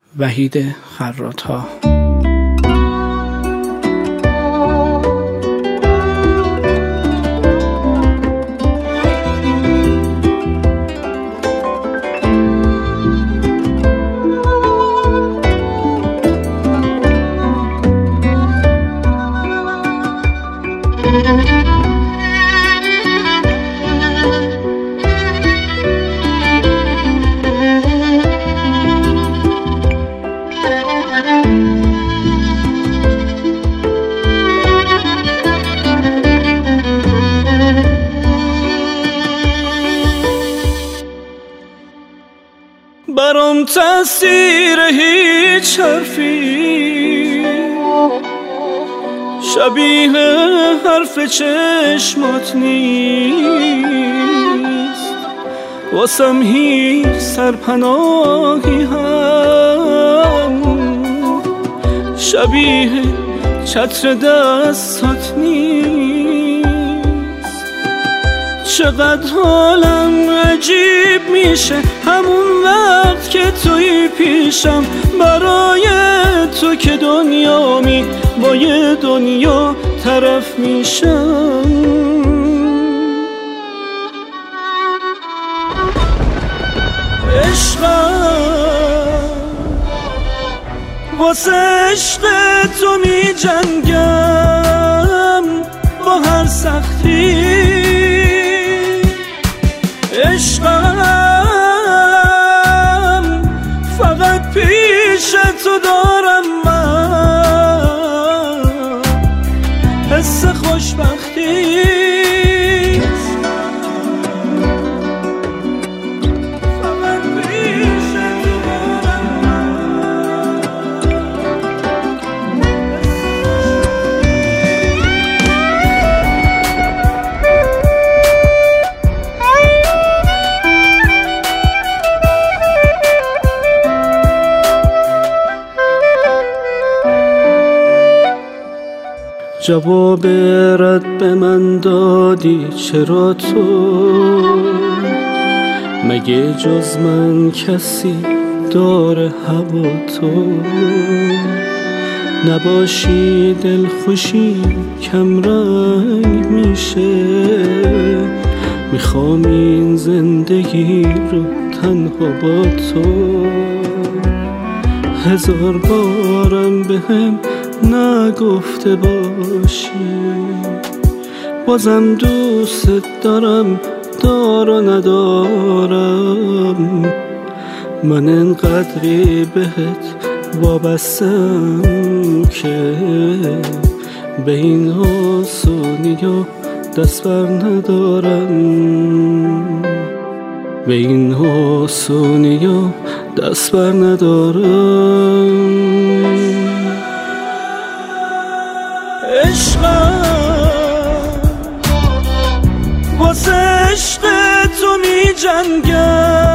وحید خراط‌ها. برام تاثیر هیچ حرفی شبیه حرف چشمات نیست، واسم هیچ سرپناهی هم شبیه چتر دستات نیست. چقدر حالم عجیب میشه همون وقت که توی پیشم، برای تو که دنیامی با یه دنیا طرف میشم. عشقم واسه عشق تو می جنگم با هر سختی. عشقم فقط پیش تو دارم من حس خوشبختی. جواب رد به من دادی چرا تو؟ مگه جز من کسی داره هوا تو؟ نباشی دلخوشی کم رنگ میشه، میخوام این زندگی رو تنها با تو. هزار بارم بهم نگفته باشی بازم دوست دارم، دار و ندارم. من انقدری بهت وابستم که به این آسونی ها دست بر ندارم، به این آسونی ها دست بر ندارم. عشقم واسه عشق تو می جنگم